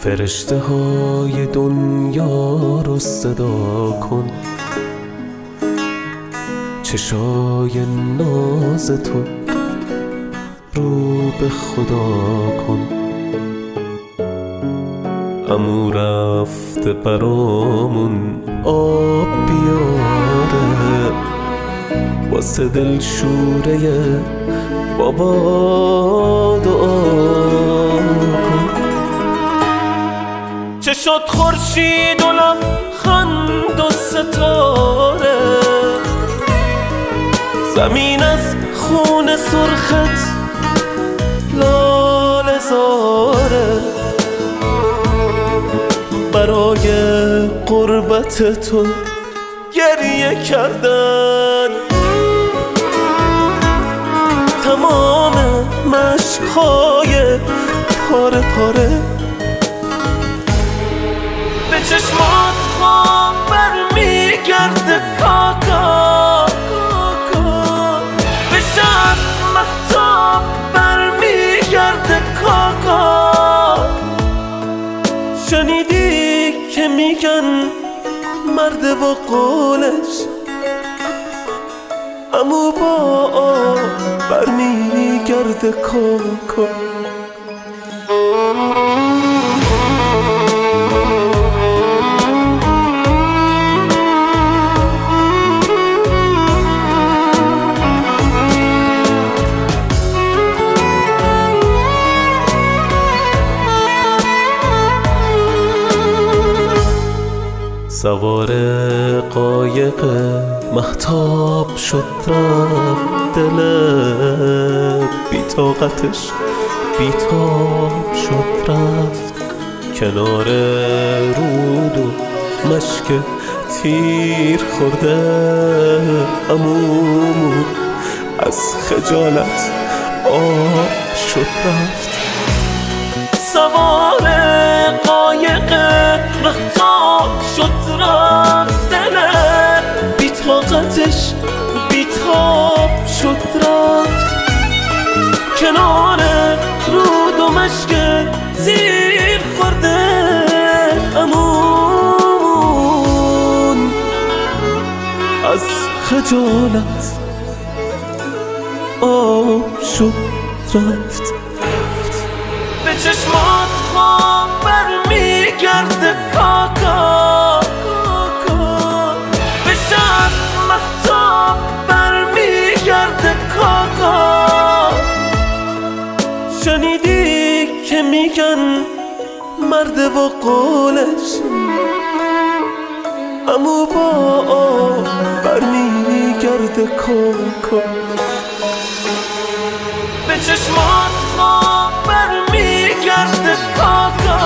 فرشته های دنیا رو صدا کن، چشای ناز تو رو به خدا کن. عمو رفته برامون آب بیاره، واسه دلشوره بابا دعا کن. چه شد خورشید و لبخند و ستاره، زمین از خون سرخت لاله زاره، برای قربت تو گریه کردن تمام مشک‌های پاره پاره. به چشمات خواب برمیگرده کاکا، به شب مهتاب برمیگرده کاکا. شنیدی که میگن مرد و قولش عمو با آب برمیگرده کاکا. سوار قایق مهتاب شد رفت، دل بی‌طاقتش بیتاب شد رفت. کنار رود و مشک تیر خورده عمومون از خجالت آب شد رفت. سوار قایق مهتاب شد رفت، دل بی‌طاقتش بیتاب شد رفت. کنار رود و مشک زیر خورده عمومون از خجالت آب شد رفت. به چشمات خواب برمیگرده کاکا، به شب مهتاب برمیگرده کاکا. شنیدی که میگن مرد و قولش عمو با آب برمیگرده کاکا. به چشمات خواب برمیگرده کاکا،